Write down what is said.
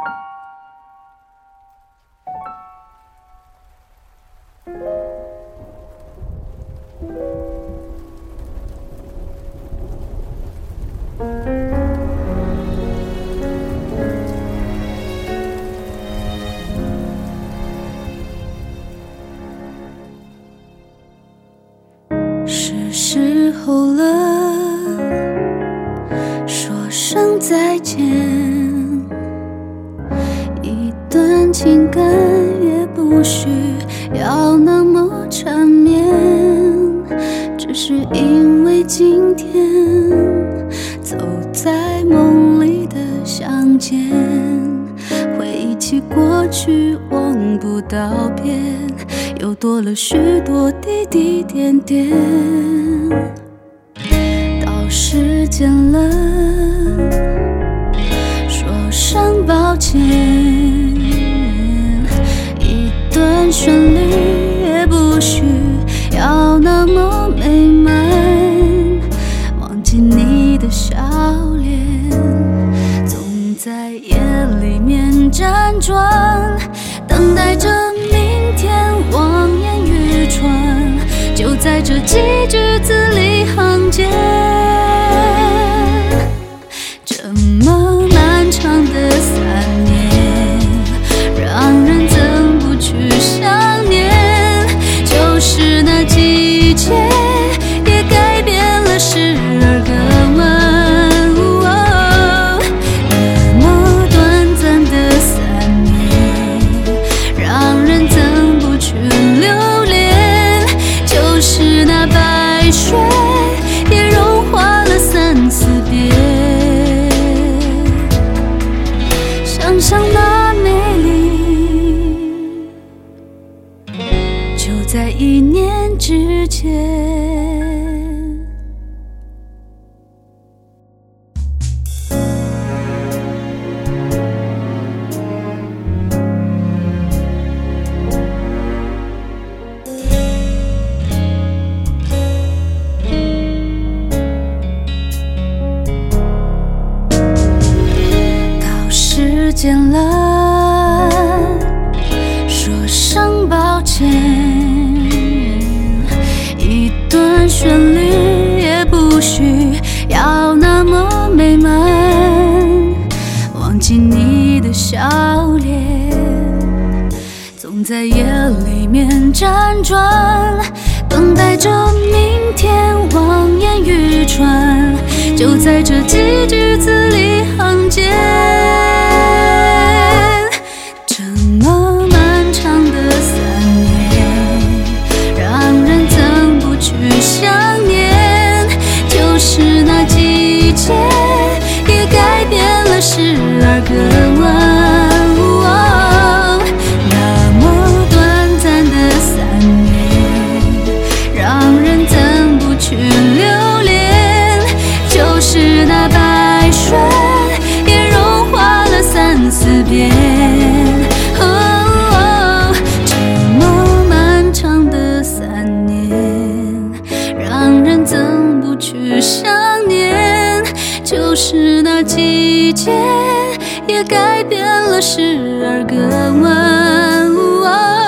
是时候了，说声再见。一段情感也不需要那么缠绵，只是因为今天走在梦里的相见，回忆起过去望不到边，又多了许多滴滴点点。到时间了，说声抱歉，一段旋律也不需要那么美满，忘记你的笑脸，总在夜里面辗转，等待着明天望眼欲穿，就在这几句字里行间。这么漫长的3年，让人怎不去想念，就是那季节也改变了12个吻。那么短暂的3年，让人怎不去留恋，就是那白雪也融化了3、4遍。想想那美丽，就在1年之前。时间了，说声抱歉，一段旋律也不需要那么美满，忘记你的笑脸，总在夜里面辗转，等待着明天望眼欲穿，就在这几句字里行间。是那季节也改变了12个吻。那么短暂的3年，让人怎不去留恋，就是那白雪也融化了3、4遍。这么漫长的3年，让人怎不去想念，就是那季节也改变了12个吻。